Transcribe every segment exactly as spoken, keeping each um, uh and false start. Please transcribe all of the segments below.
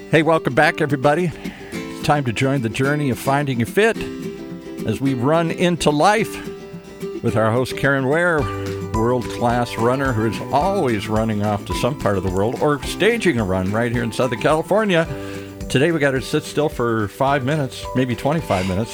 Hey, welcome back, everybody. It's time to join the journey of finding your fit as we run into life with our host, Karen Ware, world-class runner who is always running off to some part of the world or staging a run right here in Southern California. Today, we got her to sit still for five minutes, maybe twenty-five minutes,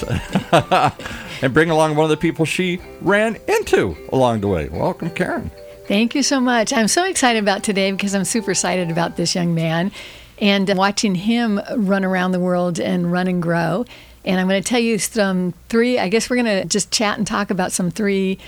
and bring along one of the people she ran into along the way. Welcome, Karen. Thank you so much. I'm so excited about today because I'm super excited about this young man and watching him run around the world and run and grow. And I'm going to tell you some three, I guess we're going to just chat and talk about some three,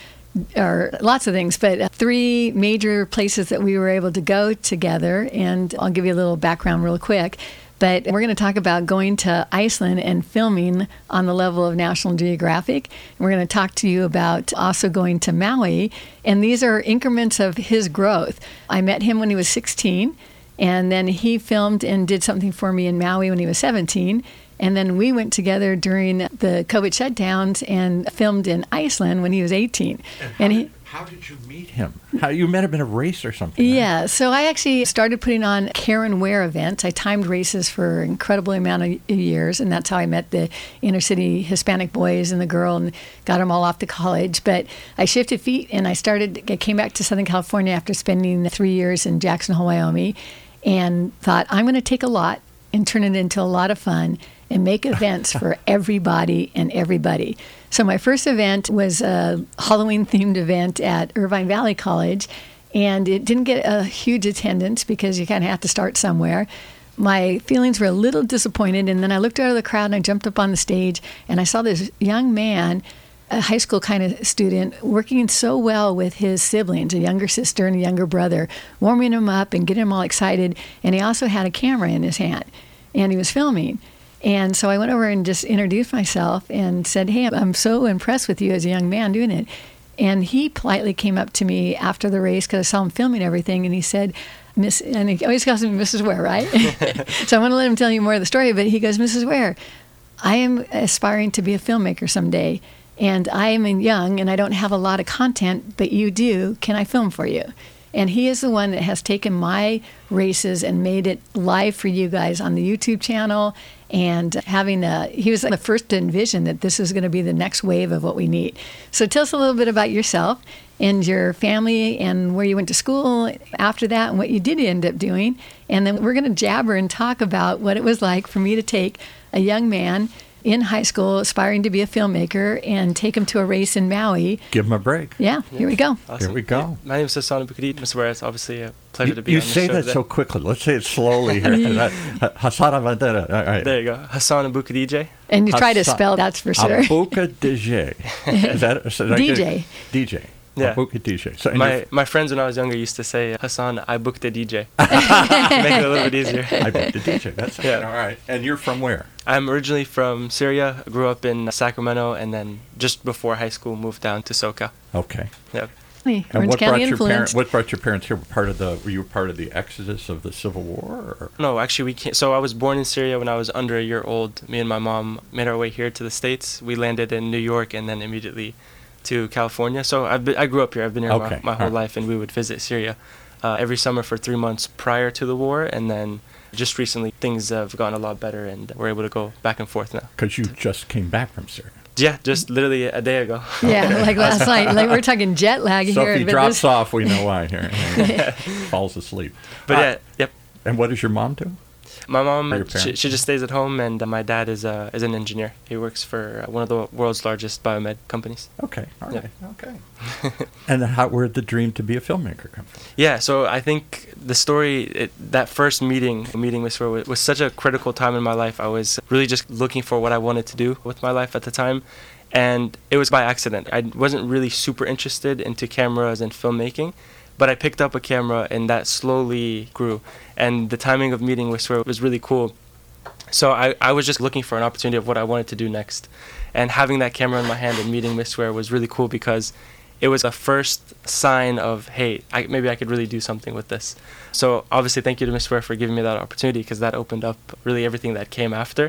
or lots of things, but three major places that we were able to go together. And I'll give you a little background real quick. But we're going to talk about going to Iceland and filming on the level of National Geographic. And we're going to talk to you about also going to Maui. And these are increments of his growth. I met him when he was sixteen. And then he filmed and did something for me in Maui when he was seventeen. And then we went together during the COVID shutdowns and filmed in Iceland when he was eighteen. And how, and he, did, how did you meet him? How you met him in a race or something? Yeah, right? So I actually started putting on Karen Ware events. I timed races for an incredible amount of years, and that's how I met the inner city Hispanic boys and the girl and got them all off to college. But I shifted feet and I started, I came back to Southern California after spending three years in Jackson Hole, Wyoming, and thought, I'm going to take a lot and turn it into a lot of fun and make events for everybody and everybody. So my first event was a Halloween-themed event at Irvine Valley College, and it didn't get a huge attendance because you kind of have to start somewhere. My feelings were a little disappointed, and then I looked out of the crowd and I jumped up on the stage, and I saw this young man, a high school kind of student, working so well with his siblings, a younger sister and a younger brother, warming him up and getting him all excited. And he also had a camera in his hand, and he was filming. And so I went over and just introduced myself and said, hey, I'm so impressed with you as a young man doing it. And he politely came up to me after the race because I saw him filming everything, and he said, Miss, and he always calls me Missus Ware, right? So I'm going to let him tell you more of the story, but he goes, Missus Ware, I am aspiring to be a filmmaker someday. And I am young and I don't have a lot of content, but you do. Can I film for you? And he is the one that has taken my races and made it live for you guys on the YouTube channel. And having a, he was the first to envision that this is going to be the next wave of what we need. So tell us a little bit about yourself and your family and where you went to school after that and what you did end up doing. And then we're going to jabber and talk about what it was like for me to take a young man in high school aspiring to be a filmmaker and take him to a race in Maui. Give him a break. Yeah, yeah. Here we go. Awesome. Here we go. My name is Hassan Abukadid. Mister Ware, it's obviously a pleasure You, to be you on the say show that today. so quickly. Let's say it slowly here. Hassan Abukadid. All right. There you go. Hassan Abukadij. And you try to Hassan- spell, that's for sure. Abukadij. Is that, is that D J. D J. Yeah. Abukadij. So, and My you're- my friends when I was younger used to say, Hassan, I booked a D J. Make it a little bit easier. I booked a D J. That's Yeah. all right. And you're from where? I'm originally from Syria. I grew up in Sacramento, and then just before high school moved down to SoCal. Okay. Yeah. Hey, And Orange what County brought your influence. parents? What brought your parents here? Part of the? Were you part of the exodus of the Civil War? Or? No, actually, we can't. So I was born in Syria when I was under a year old. Me and my mom made our way here to the States. We landed in New York and then immediately to California. So I've been, I grew up here. I've been here Okay. my, my whole All right. life, and we would visit Syria uh, every summer for three months prior to the war. And then just recently, things have gotten a lot better, and we're able to go back and forth now. Because you just came back from Syria. Yeah, just literally a day ago. Yeah, like last night. Like we're talking jet lag So here. if he but drops this- off, we know why here. Falls asleep. But Uh, yeah, yep. And what does your mom do? My Or your mom, she, parents? she just stays at home, and uh, my dad is uh, is an engineer. He works for uh, one of the world's largest biomed companies. Okay. All Yeah. right. Okay. And how? Where did the dream to be a filmmaker come from? Yeah, so I think the story, it, that first meeting, meeting Miss Ware was, was such a critical time in my life. I was really just looking for what I wanted to do with my life at the time, and it was by accident. I wasn't really super interested into cameras and filmmaking, but I picked up a camera, and that slowly grew. And the timing of meeting Miss Ware was really cool. So I, I was just looking for an opportunity of what I wanted to do next. And having that camera in my hand and meeting Miss Ware was really cool because it was a first sign of, hey, I, maybe I could really do something with this. So obviously thank you to Miss Ware for giving me that opportunity because that opened up really everything that came after.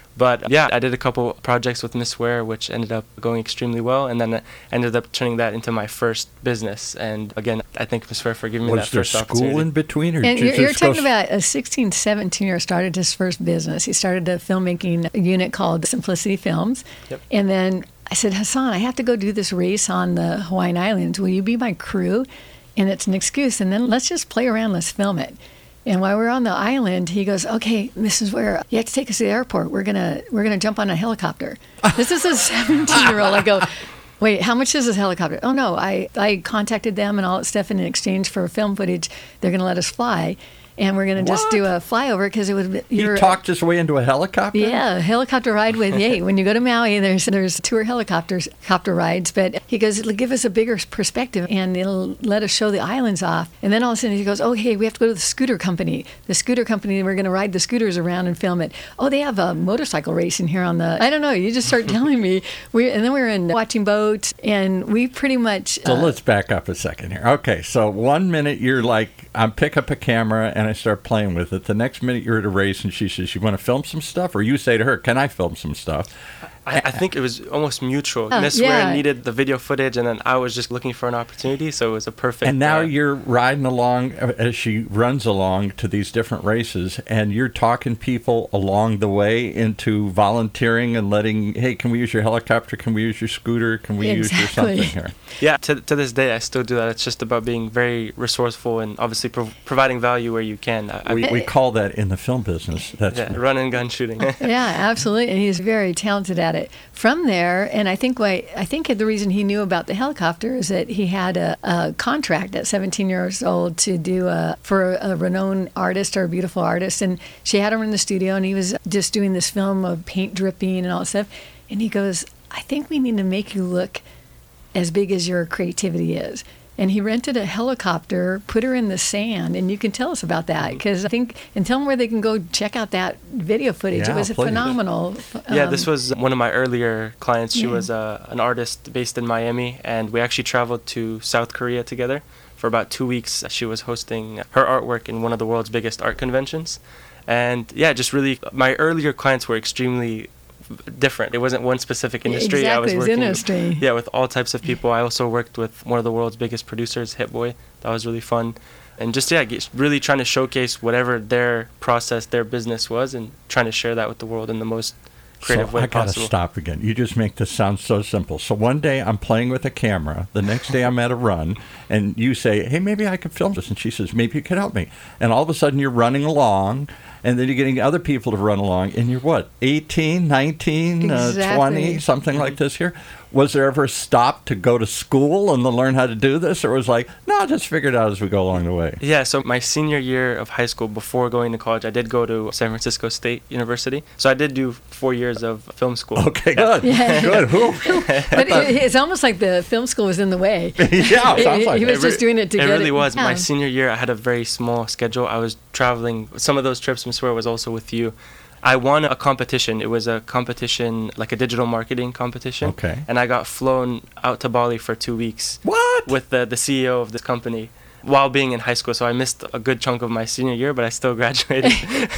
But yeah, I did a couple projects with Miss Ware, which ended up going extremely well, and then I ended up turning that into my first business. And again, I thank Miss Ware for giving me Was that first there opportunity. school in between? Or And did you're, you you're just go talking s- about a sixteen, seventeen year started his first business. He started a filmmaking unit called Simplicity Films. Yep. And then I said, Hassan, I have to go do this race on the Hawaiian Islands. Will you be my crew? And it's an excuse. And then let's just play around. Let's film it. And while we were on the island, he goes, "Okay, Missus Ware, you have to take us to the airport. We're gonna we're gonna jump on a helicopter." This is a seventeen-year-old. I go, "Wait, how much is this helicopter?" "Oh no, I I contacted them and all that stuff, and in exchange for film footage, they're gonna let us fly, and we're gonna just What? do a flyover because it would." He you're- talked his way into a helicopter? Yeah, a helicopter ride with Ye. When you go to Maui, there's there's tour helicopters, copter rides. But he goes, it'll give us a bigger perspective, and it'll let us show the islands off. And then all of a sudden he goes, oh, hey, we have to go to the scooter company. The scooter company, we're going to ride the scooters around and film it. Oh, they have a motorcycle racing here on the. I don't know. You just start telling me. We and then we were in watching boats, and we pretty much. So uh, let's back up a second here. Okay, so one minute you're like, I pick up a camera and I start playing with it. The next minute you're at a race and she says, you want to film some stuff? Or you say to her, can I film some stuff? I, I think it was almost mutual. Oh, Miss yeah. Ware needed the video footage, and then I was just looking for an opportunity, so it was a perfect. And now uh, you're riding along uh, as she runs along to these different races, and you're talking people along the way into volunteering and letting, hey, can we use your helicopter? Can we use your scooter? Can we use your Exactly. something here? Yeah, to, to this day, I still do that. It's just about being very resourceful and obviously pro- providing value where you can. I, We, I, we call that in the film business. That's yeah, run and gun shooting. Yeah, absolutely, and he's very talented at it. From there, and I think why I think the reason he knew about the helicopter is that he had a, a contract at seventeen years old to do a, for a renowned artist or a beautiful artist, and she had him in the studio, and he was just doing this film of paint dripping and all that stuff, and he goes, "I think we need to make you look as big as your creativity is." And he rented a helicopter, put her in the sand, and you can tell us about that because I think, and tell them where they can go check out that video footage. Yeah, it was please. phenomenal. Yeah, Um, this was one of my earlier clients. She Yeah. was uh, an artist based in Miami, and we actually traveled to South Korea together for about two weeks. She was hosting her artwork in one of the world's biggest art conventions. And yeah, just really, my earlier clients were extremely different. It wasn't one specific industry. I was Exactly, it's working industry. With, yeah, with all types of people. I also worked with one of the world's biggest producers, Hit Boy. That was really fun. And just, yeah, get- really trying to showcase whatever their process, their business was, and trying to share that with the world in the most creative so way I gotta possible. stop again. You just make this sound so simple. So one day I'm playing with a camera. The next day I'm at a run, and you say, "Hey, maybe I could film this." And she says, "Maybe you could help me." And all of a sudden you're running along, and then you're getting other people to run along, and you're what, eighteen, nineteen, uh, Exactly. twenty, something like this here. Was there ever a stop to go to school and to learn how to do this, or was like, no, I'll just figure it out as we go along the way? Yeah, so my senior year of high school, before going to college, I did go to San Francisco State University. So I did do four years of film school. Okay, good, Yeah. good. Whew, whew. But it, it's almost like the film school was in the way. Yeah, He- sounds like he it. was just doing it to It get really it. was. My Yeah. senior year, I had a very small schedule. I was traveling. Some of those trips, Miss Ware, was also with you. I won a competition. It was a competition, like a digital marketing competition. Okay. And I got flown out to Bali for two weeks What? with the, the C E O of this company while being in high school. So I missed a good chunk of my senior year, but I still graduated.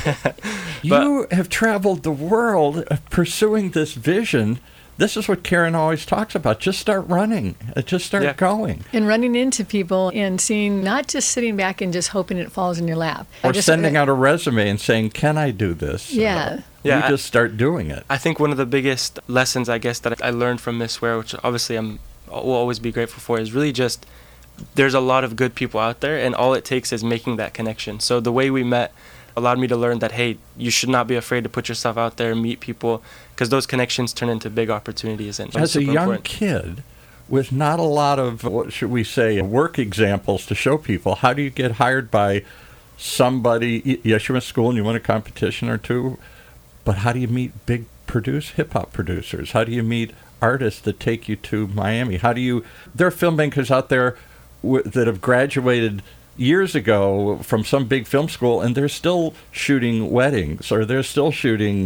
But- You have traveled the world uh, pursuing this vision. This is what Karen always talks about. Just start running. Uh, Just start Yeah. going. And running into people and seeing, not just sitting back and just hoping it falls in your lap. I Or just- sending out a resume and saying, can I do this? Yeah. Uh, Yeah, you I- just start doing it. I think one of the biggest lessons, I guess, that I learned from Miss Ware, which obviously I'm will always be grateful for, is really just there's a lot of good people out there, and all it takes is making that connection. So the way we met allowed me to learn that, hey, you should not be afraid to put yourself out there and meet people, because those connections turn into big opportunities. And it's As a super young important. kid, with not a lot of, what should we say, work examples to show people, how do you get hired by somebody? y- Yes, you went to school and you won a competition or two, but how do you meet big produce hip-hop producers? How do you meet artists that take you to Miami? How do you, there are filmmakers out there w- that have graduated years ago from some big film school, and they're still shooting weddings, or they're still shooting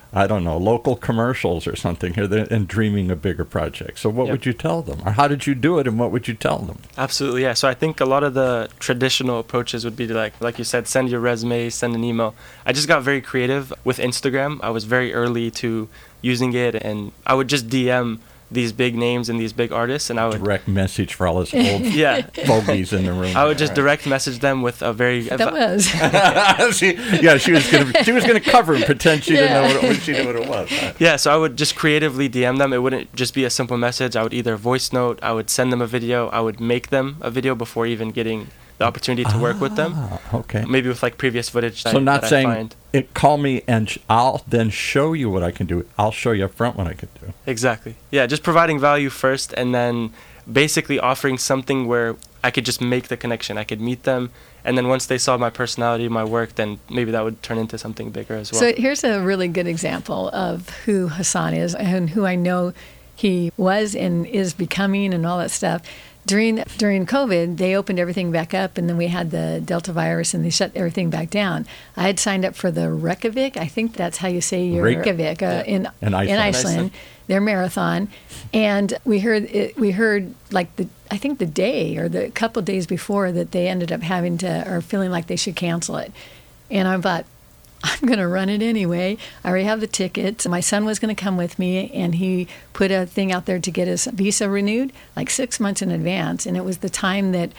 I don't know, local commercials or something here and dreaming of bigger projects. So what Yep. would you tell them? Or how did you do it and what would you tell them? Absolutely, yeah. So I think a lot of the traditional approaches would be to like, like you said, send your resume, send an email. I just got very creative with Instagram. I was very early to using it, and I would just D M these big names and these big artists, and I would Direct message for all us old yeah. fogies in the room. I would just direct message them with a very That was. she, yeah, she was gonna she was gonna cover and pretend she didn't know Yeah. what it, she knew what it was. Yeah, so I would just creatively D M them. It wouldn't just be a simple message. I would either voice note, I would send them a video, I would make them a video before even getting the opportunity to work with them. Ah, okay. Maybe with like previous footage that, So not that I saying find. it, call me and sh- I'll then show you what I can do. I'll show you up front what I can do. Exactly. Yeah, just providing value first, and then basically offering something where I could just make the connection. I could meet them, and then once they saw my personality, my work, then maybe that would turn into something bigger as well. So here's a really good example of who Hassan is and who I know he was and is becoming and all that stuff. During during COVID, they opened everything back up, and then we had the Delta virus, and they shut everything back down. I had signed up for the Reykjavik. I think that's how you say your Reik- Reykjavik uh, yeah. in In Iceland. in Iceland, Iceland. their marathon, and we heard it, we heard like the I think the day or the couple days before that they ended up having to or feeling like they should cancel it, and I thought, I'm going to run it anyway. I already have the tickets. My son was going to come with me, and he put a thing out there to get his visa renewed like six months in advance. And it was the time that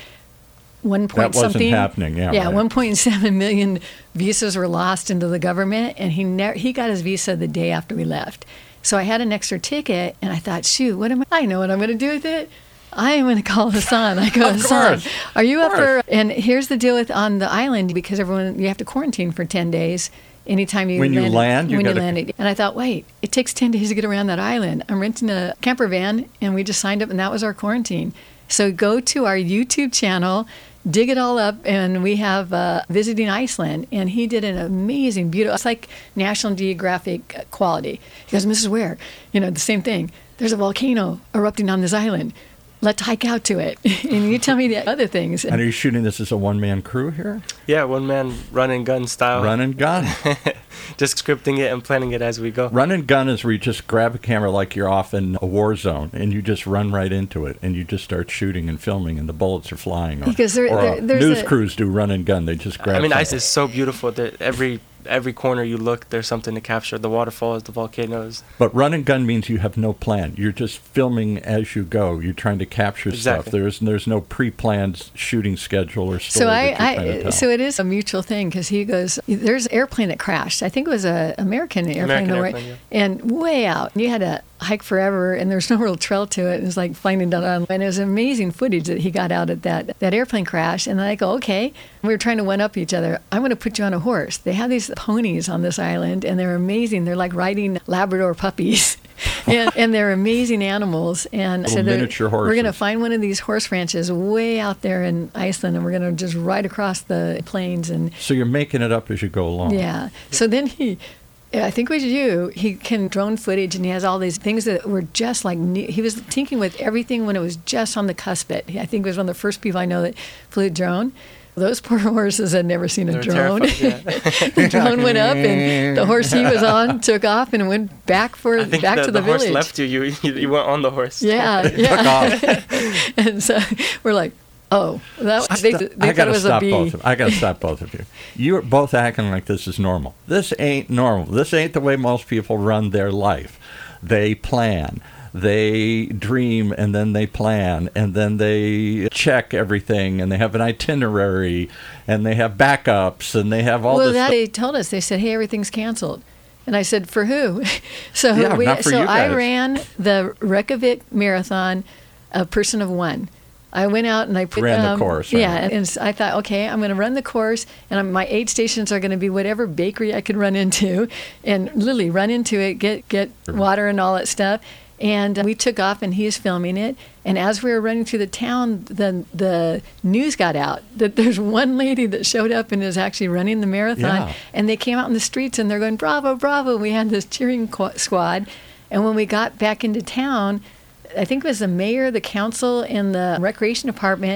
one point That wasn't something happening, yeah, right. one point seven million visas were lost into the government, and he never he got his visa the day after we left. So I had an extra ticket, and I thought, shoot, what am I? I know what I'm going to do with it. I am going to call Hassan. I go, Of Hassan, course. are you Of up for? And here's the deal with on the island, because everyone you have to quarantine for ten days. Anytime you When you land, land, you when gotta- you landed, and I thought, wait, it takes ten days to get around that island. I'm renting a camper van, and we just signed up, and that was our quarantine. So go to our YouTube channel, dig it all up, and we have uh, visiting Iceland, and he did an amazing, beautiful. It's like National Geographic quality. He goes, Missus Ware, you know, the same thing. There's a volcano erupting on this island. Let's hike out to it, and you tell me the other things. And are you shooting this as a one-man crew here? yeah, one man run and gun style. Run and gun. Just scripting it and planning it as we go. Run and gun is where you just grab a camera like you're off in a war zone, and you just run right into it, and you just start shooting and filming, and the bullets are flying. Or, Because there- or, uh, there- there's news a- crews do run and gun. They just grab I mean, something. ice is so beautiful that every every corner you look, there's something to capture. The waterfalls, the volcanoes. But run and gun means you have no plan. You're just filming as you go. You're trying to capture stuff. Exactly. There's there's no pre-planned shooting schedule or story So I, that you're trying to I tell. so it is a mutual thing because he goes, there's an airplane that crashed. I think it was a American airplane, American though, airplane, right? yeah. And way out. You had to hike forever, and there's no real trail to it. It was like finding that on. And it was amazing footage that he got out at that that airplane crash. And then I go, okay. We were trying to one up each other. I'm going to put you on a horse. They have these ponies on this island, and they're amazing. They're like riding Labrador puppies. and, and they're amazing animals. And Little they're- miniature we're going to horses. find one of these horse ranches way out there in Iceland, and we're going to just ride across the plains. And So you're making it up as you go along. yeah, so then he, I think it was you. He can drone footage, and he has all these things that were just like new. He was tinkering with everything when it was just on the cusp. It. I think he was one of the first people I know that flew a drone. Those poor horses had never seen a They're drone. terrified, yeah. The drone went up, and the horse he was on took off and went back for I think back the, to the, the horse village. left you. You you you went on the horse. Yeah, Took yeah. off. And so we're like, oh, that they, they I thought gotta it was a stop bee. both of I gotta stop both of you. You're both acting like this is normal. This ain't normal. This ain't the way most people run their life. They plan. They dream, and then they plan, and then they check everything, and they have an itinerary, and they have backups, and they have all well, this that stuff. they told us. They said, "Hey, everything's canceled," and I said, "For who?" so Yeah, we, not for so you I guys. ran the Reykjavik Marathon, a person of one. I went out and I put Ran the um, course, right. Yeah, and, and I thought, okay, I'm going to run the course, and I'm, my aid stations are going to be whatever bakery I could run into, and literally run into it, get get water and all that stuff. And uh, we took off, and he is filming it. And as we were running through the town, the the news got out that there's one lady that showed up and is actually running the marathon. Yeah. And they came out in the streets, and they're going, "Bravo, bravo!" We had this cheering qu- squad. And when we got back into town, I think it was the mayor, the council, and the recreation department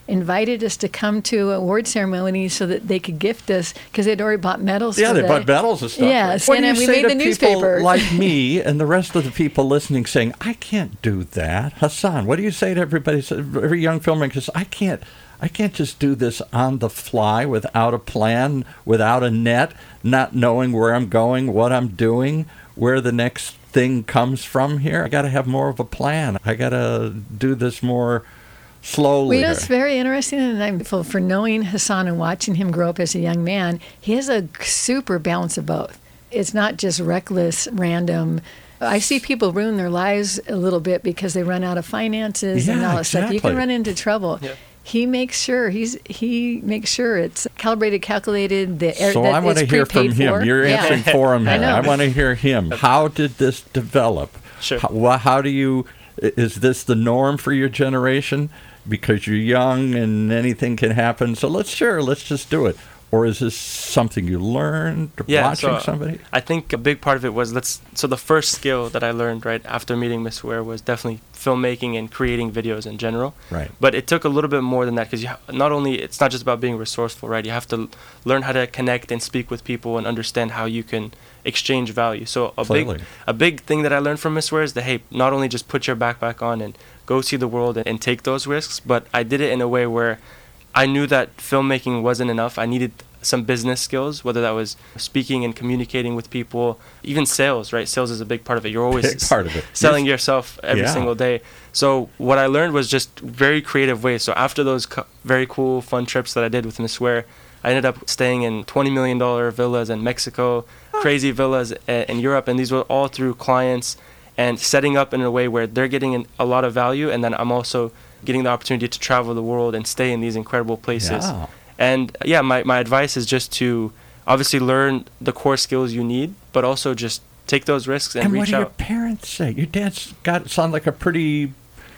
invited us to come to award ceremonies so that they could gift us, because they'd already bought medals. Yeah, for they the, bought medals and stuff. Yes, What and do you then we say made to the people newspaper. like me and the rest of the people listening saying, I can't do that? Hassan, what do you say to everybody, every young filmmaker says, I can't, I can't just do this on the fly without a plan, without a net, not knowing where I'm going, what I'm doing, where the next thing comes from here. I got to have more of a plan. I got to do this more slowly. Well, it's very interesting, and I'm grateful for knowing Hassan and watching him grow up as a young man. He has a super balance of both. It's not just reckless, random. I see people ruin their lives a little bit because they run out of finances Yeah, and all that stuff. You exactly. can run into trouble. Yeah. He makes sure he's he makes sure it's calibrated, calculated. The So that I want to it's hear from prepaid him. for. You're Yeah. answering for him I here. know. I want to hear him. How did this develop? Sure. How, wha- how do you? Is this the norm for your generation? Because you're young and anything can happen. So let's sure, let's just do it. Or is this something you learned Yeah, watching so somebody? I think a big part of it was let's. So the first skill that I learned right after meeting Miss Ware was definitely filmmaking and creating videos in general. Right. But it took a little bit more than that, because you ha- not only it's not just about being resourceful, right? You have to l- learn how to connect and speak with people and understand how you can exchange value. So a Clearly. big a big thing that I learned from Miss Ware is that, hey, not only just put your backpack on and go see the world and, and take those risks, but I did it in a way where I knew that filmmaking wasn't enough. I needed some business skills, whether that was speaking and communicating with people, even sales, right? Sales is a big part of it. You're always Big part of it. selling Yes. yourself every Yeah. single day. So what I learned was just very creative ways. So after those co- very cool, fun trips that I did with Miss Ware, I ended up staying in twenty million dollars villas in Mexico, crazy villas uh, in Europe, and these were all through clients and setting up in a way where they're getting an, a lot of value, and then I'm also getting the opportunity to travel the world and stay in these incredible places. Yeah. And yeah, my, my advice is just to obviously learn the core skills you need, but also just take those risks and, And what reach do your out. parents say? Your dad's got sound like a pretty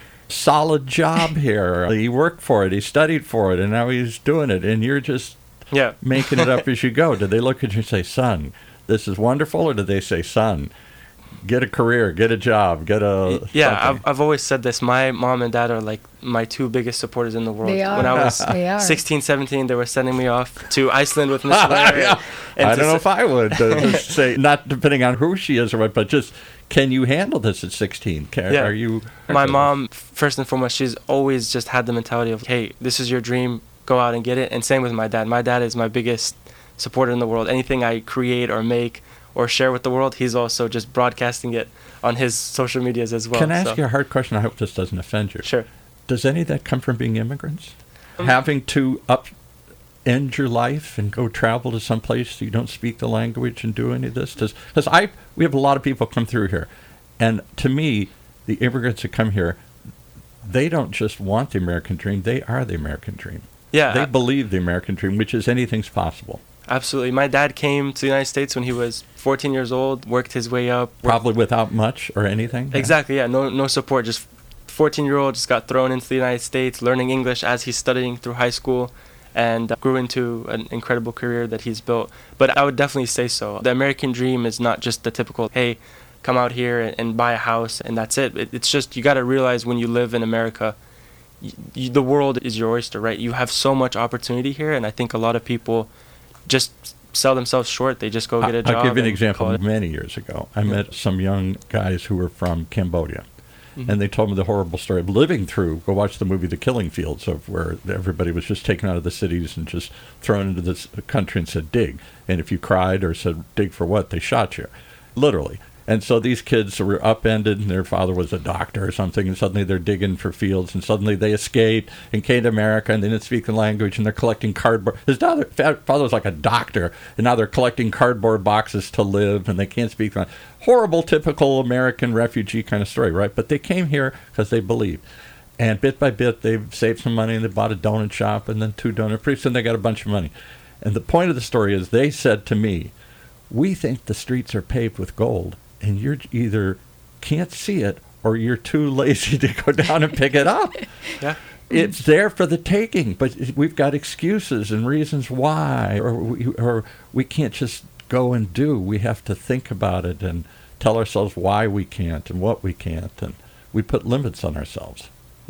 solid job here. He worked for it. He studied for it, and now he's doing it. And you're just Yeah. making it up as you go. Did they look at you and say, son, this is wonderful? Or did they say, son, get a career, get a job, get a... Yeah, something? I've, I've always said this. My mom and dad are like my two biggest supporters in the world. They are. When I was They are. sixteen, seventeen, they were sending me off to Iceland with Miss Ware. Yeah. and I to don't know s- if I would uh, just say, not depending on who she is or what, but just, can you handle this at sixteen? Can, Yeah. Are you... My mom, first and foremost, she's always just had the mentality of, hey, this is your dream, go out and get it. And same with my dad. My dad is my biggest supporter in the world. Anything I create or make or share with the world, he's also just broadcasting it on his social medias as well. Can I ask so. you a hard question? I hope this doesn't offend you. Sure. Does any of that come from being immigrants? Um, Having to upend your life and go travel to some place you don't speak the language and do any of this? Because I, we have a lot of people come through here. And to me, the immigrants that come here, they don't just want the American dream. They are the American dream. Yeah. They I- believe the American dream, which is anything's possible. Absolutely. My dad came to the United States when he was fourteen years old, worked his way up. worked- Probably without much or anything. Yeah. Exactly, yeah. No no support. Just fourteen-year-old just got thrown into the United States, learning English as he's studying through high school, and uh, grew into an incredible career that he's built. But I would definitely say so. The American dream is not just the typical, hey, come out here and, and buy a house and that's it. it it's just, you got to realize when you live in America, y- y- the world is your oyster, right? You have so much opportunity here, and I think a lot of people just sell themselves short. They just go get a I- job. I'll give you an and example. call it- Many years ago, I met some young guys who were from Cambodia. Mhm. And they told me the horrible story of living through, go watch the movie The Killing Fields, of where everybody was just taken out of the cities and just thrown into this country and said, dig. And if you cried or said, dig for what, they shot you. Literally. And so these kids were upended, and their father was a doctor or something, and suddenly they're digging for fields, and suddenly they escaped and came to America, and they didn't speak the language, and they're collecting cardboard. His father, father was like a doctor, and now they're collecting cardboard boxes to live, and they can't speak the language. Horrible, typical American refugee kind of story, right? But they came here because they believed. And bit by bit, they've saved some money, and they bought a donut shop, and then two donuts. Pretty soon they got a bunch of money. And the point of the story is they said to me, we think the streets are paved with gold, and you're either can't see it or you're too lazy to go down and pick it up. Yeah. It's there for the taking, but we've got excuses and reasons why, or we, or we can't just go and do. We have to think about it and tell ourselves why we can't and what we can't, and we put limits on ourselves.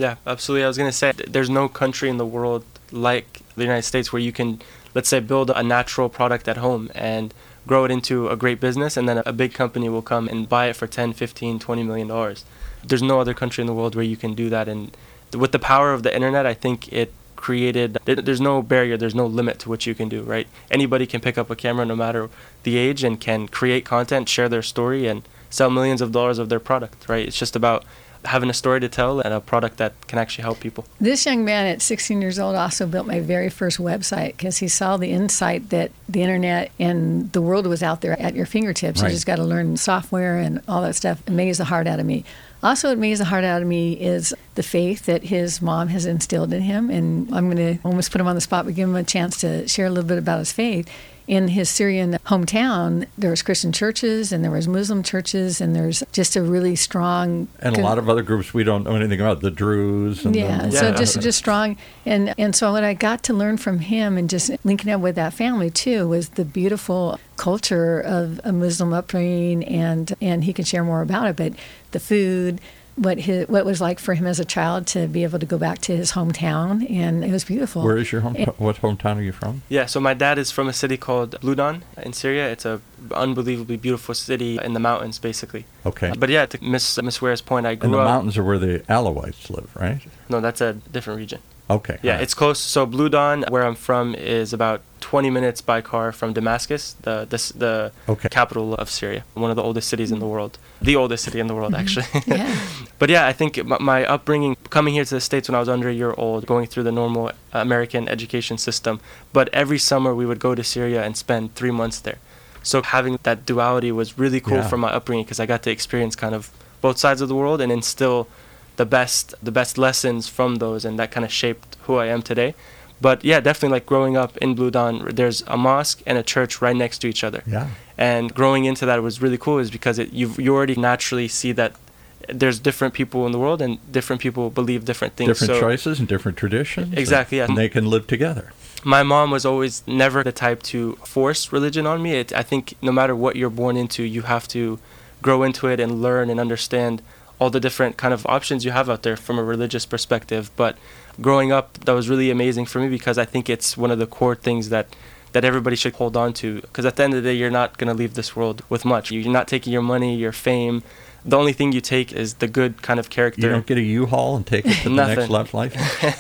Yeah, absolutely. I was going to say, th- there's no country in the world like the United States where you can, let's say, build a natural product at home and grow it into a great business, and then a, a big company will come and buy it for ten, fifteen, twenty million dollars. There's no other country in the world where you can do that. And th- with the power of the internet, I think it created, th- there's no barrier, there's no limit to what you can do, right? Anybody can pick up a camera no matter the age and can create content, share their story, and sell millions of dollars of their product, right? It's just about having a story to tell and a product that can actually help people. This young man at sixteen years old also built my very first website because he saw the insight that the internet and the world was out there at your fingertips. Right. You just got to learn software and all that stuff. It amazed the heart out of me. Also, what amazed the heart out of me is the faith that his mom has instilled in him. And I'm going to almost put him on the spot, but give him a chance to share a little bit about his faith. In his Syrian hometown, there was Christian churches and there was Muslim churches, and there's just a really strong And a lot of other groups we don't know anything about, the Druze. And yeah, the, so Yeah. just just strong, and and so what I got to learn from him and just linking up with that family too was the beautiful culture of a Muslim upbringing, and and he can share more about it, but the food. What his what it was like for him as a child to be able to go back to his hometown, and it was beautiful. Where is your home? What hometown are you from? Yeah, so my dad is from a city called Bludan in Syria. It's a unbelievably beautiful city in the mountains, basically. Okay. But yeah, to Miss Miss Ware's point, I grew And the up. mountains are where the Alawites live, right? No, that's a different region. Okay. Yeah, all right. it's close. So Bludan, where I'm from, is about twenty minutes by car from Damascus, the the, s- the Okay. capital of Syria, one of the oldest cities in the world, the oldest city in the world, actually. Yeah. But yeah, I think my, my upbringing, coming here to the States when I was under a year old, going through the normal American education system, but every summer we would go to Syria and spend three months there. So having that duality was really cool Yeah. for my upbringing because I got to experience kind of both sides of the world and instill the best the best lessons from those, and that kind of shaped who I am today. But yeah, definitely like growing up in Bludan, there's a mosque and a church right next to each other. Yeah. And growing into that was really cool is because it, you you already naturally see that there's different people in the world and different people believe different things. Different so choices and different traditions. Exactly, yeah. And they can live together. my mom was always never the type to force religion on me. It, I think no matter what you're born into, you have to grow into it and learn and understand all the different kind of options you have out there from a religious perspective. But growing up, that was really amazing for me because I think it's one of the core things that that everybody should hold on to, because at the end of the day, you're not going to leave this world with much. You're not taking your money, your fame. The only thing you take is the good kind of character. You don't get a U-Haul and take it to the Nothing. next level life.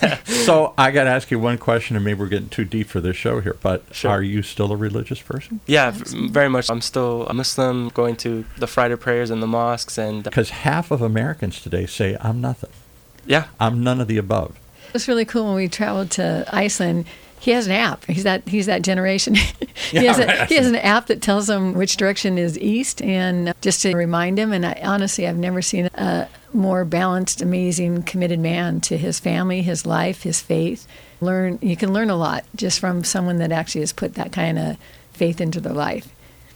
So I got to ask you one question, and maybe we're getting too deep for this show here, but Sure. are you still a religious person? Yeah, v- very much. I'm still a Muslim, going to the Friday prayers in the mosques, and Because half of Americans today say, I'm nothing. yeah, I'm none of the above. It was really cool when we traveled to Iceland. He has an app. He's that he's that generation. he, Yeah, has a, right. he has an app that tells him which direction is east, and just to remind him. And I, honestly, I've never seen a more balanced, amazing, committed man to his family, his life, his faith. Learn you can learn a lot just from someone that actually has put that kind of faith into their life.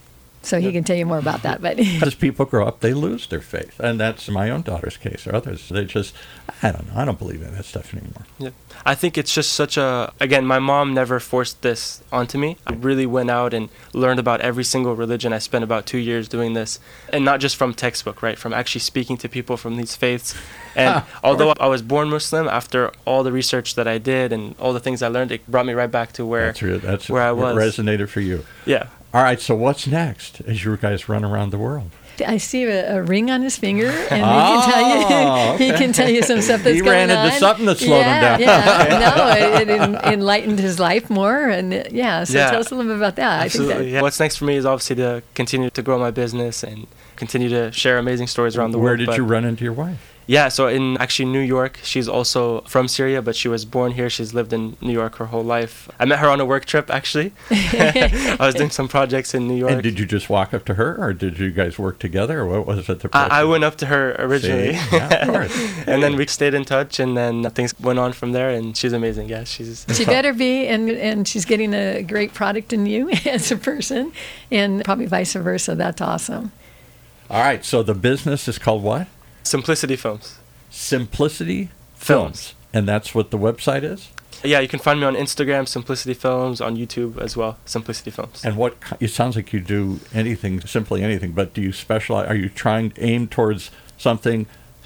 So he can tell you more about that. But As people grow up, they lose their faith. And that's my own daughter's case or others. They just, I don't know, I don't believe in that stuff anymore. yeah. I think it's just such a, again, my mom never forced this onto me. I really went out and learned about every single religion. I spent about two years doing this, and not just from textbook, right? From actually speaking to people from these faiths. And although I was born Muslim, after all the research that I did and all the things I learned, it brought me right back to where, That's, real, that's where I what was. resonated for you. Yeah. All right, so what's next as you guys run around the world? I see a, a ring on his finger, and Oh, he can tell you okay. he can tell you some stuff that's He going ran on. into something that slowed him yeah, down. Yeah, no, it, it en- enlightened his life more, and it- yeah. So Yeah. tell us a little bit about that. Absolutely. I think Yeah. What's next for me is obviously to continue to grow my business and continue to share amazing stories around the Where world. did but- you run into your wife? Yeah, so in actually New York. She's also from Syria, but she was born here. She's lived in New York her whole life. I met her on a work trip, actually. I was doing some projects in New York. And did you just walk up to her, or did you guys work together, or what was it? The I, I process? went up to her originally. See? Yeah, of course. And then we stayed in touch, and then things went on from there, and she's amazing. Yeah, she's... she better be, and and she's getting a great product in you as a person, and probably vice versa. That's awesome. All right, so the business is called what? Simplicity Films. Simplicity Films. Films. And that's what the website is? Yeah, you can find me on Instagram, Simplicity Films, on YouTube as well, Simplicity Films. And what, ki- it sounds like you do anything, simply anything, but do you specialize, are you trying to aim towards something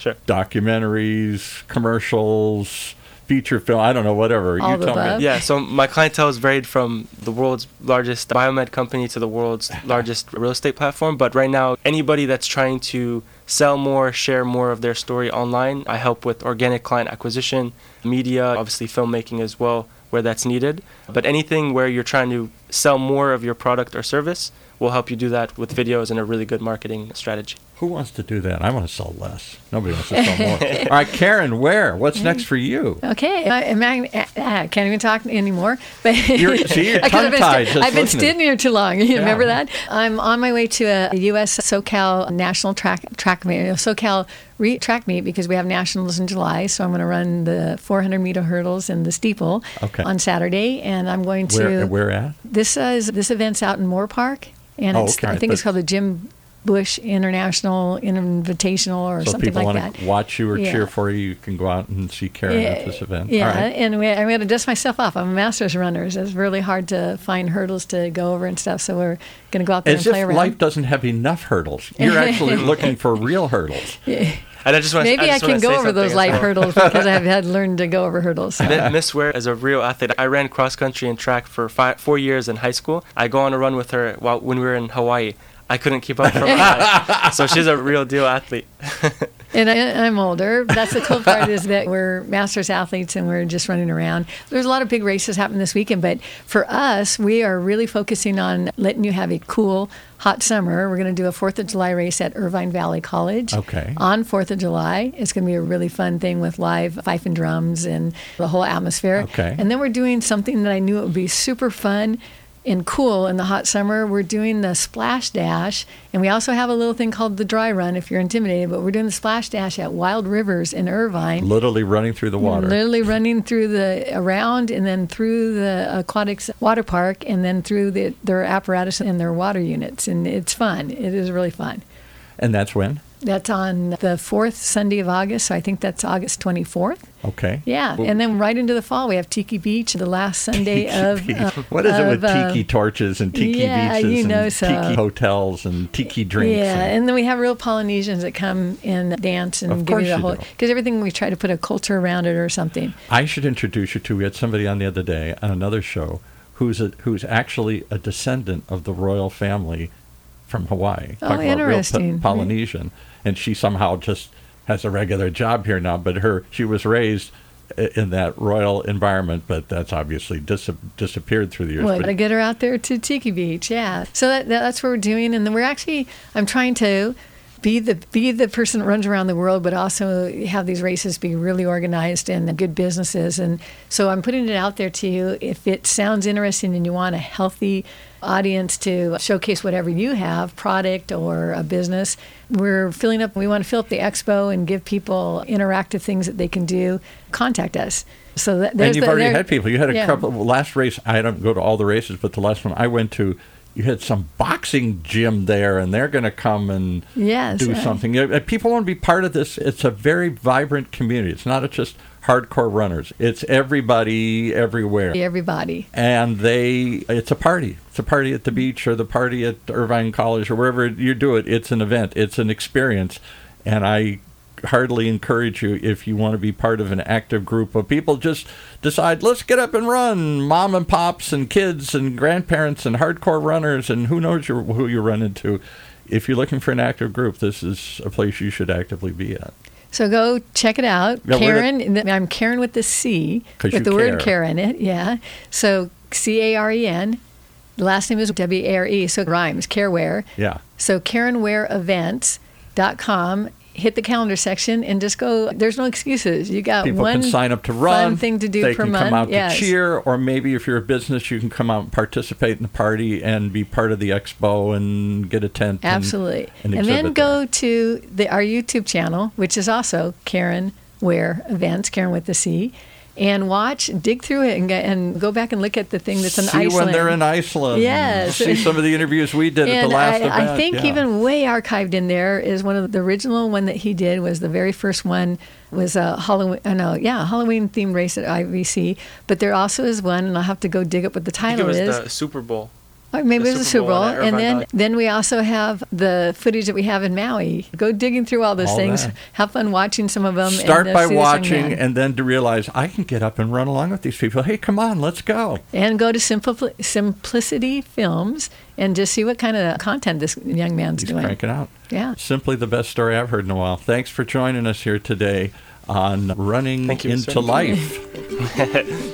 Sure. Documentaries, commercials, feature film, I don't know, whatever. All you the tell above. me. Yeah, so my clientele has varied from the world's largest biomed company to the world's largest real estate platform. But right now, anybody that's trying to sell more, share more of their story online, I help with organic client acquisition, media, obviously filmmaking as well, where that's needed. But anything where you're trying to sell more of your product or service, we'll help you do that with videos and a really good marketing strategy. Who wants to do that? I want to sell less. Nobody wants to sell more. All right, Karen, where? What's next for you? Okay, I, I'm, I, I can't even talk anymore. But You're, see, you're I could've been tongue-tied sti- just I've been listening. sitting here too long. You Yeah. remember that? I'm on my way to a U S SoCal National Track Track Meet, SoCal re- Track Meet, because we have nationals in July. So I'm going to run the four hundred meter hurdles and the steeple Okay. on Saturday, and I'm going to. Where, where at? This is this event's out in Moore Park, and Oh, it's okay. I think it's But- called the Jim Bush International Invitational or So something people like want that. to watch you or Yeah. cheer for you, you can go out and see Karen at this event. Yeah, All right. and we, I'm going to dust myself off. I'm a master's runner. So it's really hard to find hurdles to go over and stuff. So we're going to go out there As and play if around. life doesn't have enough hurdles. You're actually looking for real hurdles. And I just want Maybe I, I, just wanna can go say over those something as life well. hurdles because I've had learned to go over hurdles. Mi- Miss Ware is a real athlete. I ran cross country and track for five, four years in high school. I go on a run with her while when we were in Hawaii. I couldn't keep up from her. So she's a real deal athlete. And I, I'm older. That's the cool part is that we're masters athletes and we're just running around. There's a lot of big races happening this weekend, but for us, we are really focusing on letting you have a cool, hot summer. We're going to do a fourth of July race at Irvine Valley College. Okay. On fourth of July. It's going to be a really fun thing with live fife and drums and the whole atmosphere. Okay. And then we're doing something that I knew it would be super fun and cool in the hot summer. We're doing the Splash Dash, and we also have a little thing called the Dry Run if you're intimidated, but we're doing the Splash Dash at Wild Rivers in Irvine. Literally running through the water. Literally running through the around and then through the aquatics water park and then through the, their apparatus and their water units. And it's fun. It is really fun. And that's when? That's on the fourth Sunday of August, so I think that's August twenty-fourth. Okay. Yeah, Well, and then right into the fall, we have Tiki Beach, the last Sunday of. Tiki. uh, What is it with of, uh, tiki torches and tiki yeah, beaches you know and so. tiki hotels and tiki drinks? Yeah, and- and then we have real Polynesians that come and dance and Of give course you the you whole do. because everything we try to put a culture around it or something. I should introduce you to. We had somebody on the other day on another show who's a, who's actually a descendant of the royal family from Hawaii. Oh, Talking about real interesting. Po- Polynesian, and she somehow just has a regular job here now. But her she was raised i- in that royal environment, but that's obviously dis- disappeared through the years. Well, But to get her out there to Tiki Beach, yeah. So that, that's what we're doing, and then we're actually I'm trying to be the be the person that runs around the world, but also have these races be really organized and good businesses. And so I'm putting it out there to you. If it sounds interesting and you want a healthy audience to showcase whatever you have, product or a business, we're filling up. We want to fill up the expo and give people interactive things that they can do. Contact us. So that, there's and you've the, already there- had people. You had a yeah. couple. Last race, I don't go to all the races, but the last one I went to, you had some boxing gym there, and they're going to come and Yes, do right. something. You know, people want to be part of this. It's a very vibrant community. It's not just hardcore runners. It's everybody, everywhere. Everybody. And they, it's a party. It's a party at the beach or the party at Irvine College or wherever you do it. It's an event. It's an experience. And I heartily encourage you, if you want to be part of an active group of people, just decide, let's get up and run. Mom and pops and kids and grandparents and hardcore runners and who knows your, who you run into. If you're looking for an active group, this is a place you should actively be at. So go check it out. Yeah, where Karen, and I'm Karen with the C, 'Cause with you the word care. care in it. Yeah. So C A R E N. The last name is W A R E, so it rhymes, Careware. Yeah. So karen ware events dot com. Hit the calendar section and just go. There's no excuses. You got People one can sign up to run. fun thing to do they per can month. come out Yes. to cheer, or maybe if you're a business, you can come out and participate in the party and be part of the expo and get a tent. and- Absolutely. And, And, then exhibit go there. to the, our YouTube channel, which is also Karen Ware Events, Karen with the C, and watch, dig through it, and, go, and go back and look at the thing that's in See Iceland. when they're in Iceland. Yes. See some of the interviews we did at And the last I, event. I think yeah. even way archived in there is one of the original one that he did was the very first one was a Halloween, uh, no, yeah, Halloween themed race at I V C. But there also is one, and I'll have to go dig up what the I think title it was is. the Super Bowl. Or maybe the it was a Super Bowl. at And Irvine then, Valley. then we also have the footage that we have in Maui. Go digging through all those All things. that. Have fun watching some of them. Start and, uh, by see this young watching man. and then to realize I can get up and run along with these people. Hey, come on, let's go. And go to Simpli- Simplicity Films and just see what kind of content this young man's He's doing. cranking out. Yeah. Simply the best story I've heard in a while. Thanks for joining us here today on Running Thank you, into sir. Life.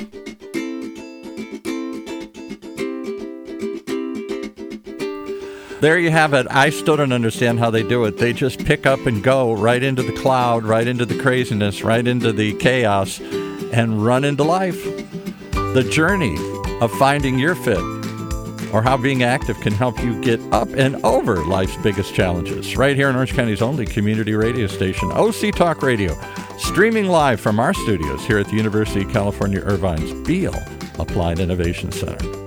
There you have it. I still don't understand how they do it. They just pick up and go right into the cloud, right into the craziness, right into the chaos, and run into life. The journey of finding your fit, or how being active can help you get up and over life's biggest challenges. Right here in Orange County's only community radio station, O C Talk Radio, streaming live from our studios here at the University of California, Irvine's Beale Applied Innovation Center.